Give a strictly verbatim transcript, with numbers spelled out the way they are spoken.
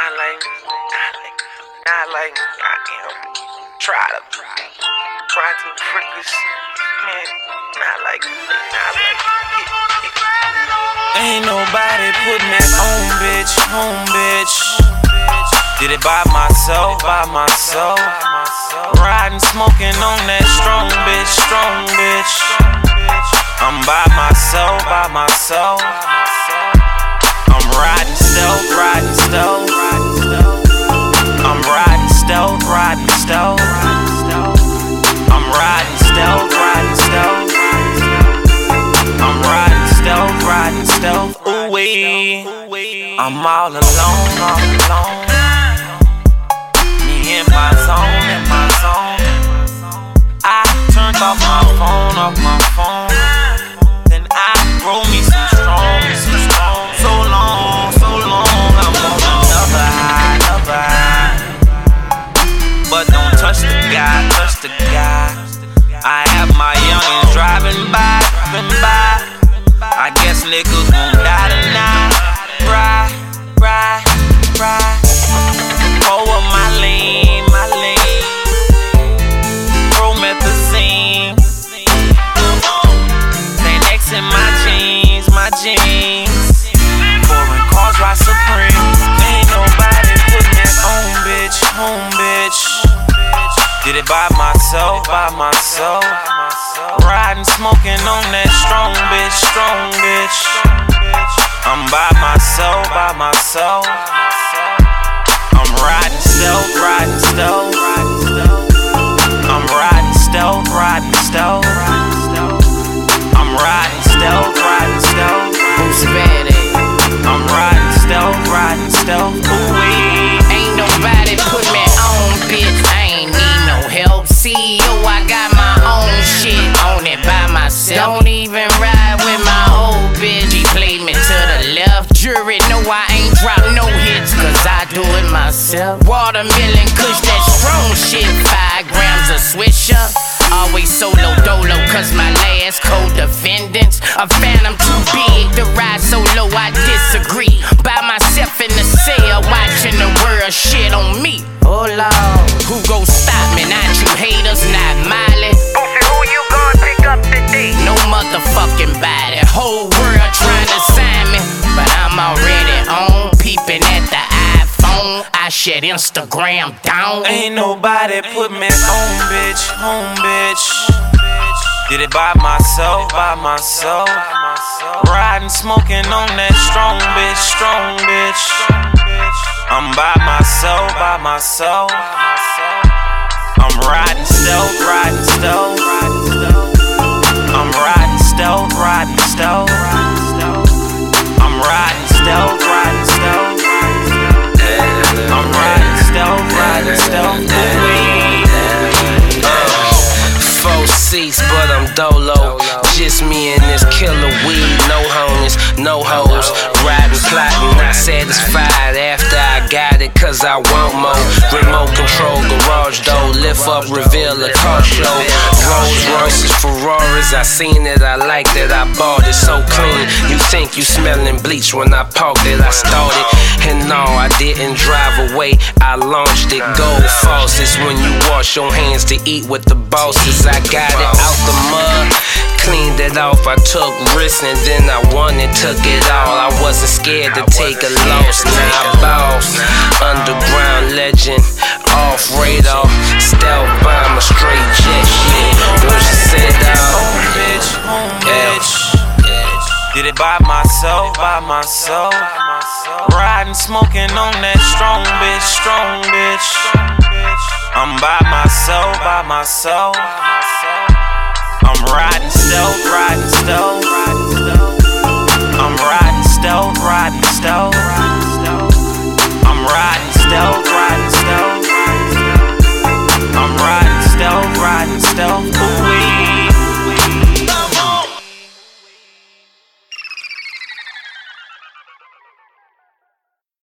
Not like me, not like me, not like me. I am. Try to, try to prick this man. Not like me, not like me. Ain't nobody putting that on, bitch, home, bitch. Did it by myself, by myself. Riding, smoking on that strong bitch, strong bitch. I'm by myself, by myself. I'm riding stealth, riding stealth. I'm riding stealth, riding stealth. I'm riding stealth, riding stealth. I'm riding stealth, riding stealth. Ooh wee, I'm all alone, all alone. Me in my zone, in my zone. I turned off my phone, off my phone. Then I roll me some strong, some strong. So long, so long, I'm on another high, another high. But don't touch the guy, touch the guy. I have my youngins driving by, driving by. I guess niggas won't die tonight. Ride, ride, ride. Pour my lean, my lean. Promethazine. Xanax in my jeans, my jeans. Foreign cars ride supreme. Ain't nobody putting that on, bitch, home, bitch. Did it by myself, by myself. Riding, smoking on that strong bitch, strong bitch. I'm by myself, by myself. I'm riding stealth, riding stealth. I'm riding stealth, riding stealth. I'm riding stealth, riding stealth. Who's bad at? I'm riding stealth, riding stealth. Ooh-wee. Ain't nobody put me on, bitch. I ain't need no help. C E O, I got my own shit on it by myself. Don't even ride with my old bitch. She played me to the left. Jury know I ain't drop no hits, cause I do it myself. Watermelon kush, that strong shit. Five grams of Swisher. Always solo dolo, cause my last co-defendants. A phantom too big to ride solo, I disagree. By myself in the cell, watching the world shit on me. Oh Lord, who gon' stop me? Not you haters, not Miley. Who you gonna pick up today? No motherfucking body. Whole world trying to sign me, but I'm already on. Peeping at the iPhone, I shut Instagram down. Ain't nobody put me on, bitch, home, bitch. Did it by myself, by myself. Riding, smoking on that strong bitch, strong bitch. I'm by myself, by myself. I'm riding stealth, riding stealth. I'm riding stealth, riding stealth. I'm riding stealth, riding stealth. I'm riding stealth, riding stealth. Four seats, but I'm dolo. Just me and this killer weed. No homies, no hoes. Riding, plotting, not satisfied after I got it, cause I want more. Remote control, garage door, lift up, reveal a car show. Rolls Royces, Ferraris, I seen it, I liked it, I bought it so clean. You think you smelling bleach when I parked it, I started. And no, I didn't drive away, I launched it. Gold faucets when you wash your hands to eat with the bosses. I got it out the mud, cleaned it off, I took risks and then I won and took it all. I wasn't scared to take a loss, now I boss. Underground legend, off radar, stealth bomber, straight jet shit. What you said, dawg? Home, bitch, home, bitch. Did it by myself, by myself. Riding, smoking on that strong bitch, strong bitch. I'm by myself, by myself. I'm riding stealth, riding stealth. I'm riding stealth, riding stealth. I'm riding stealth.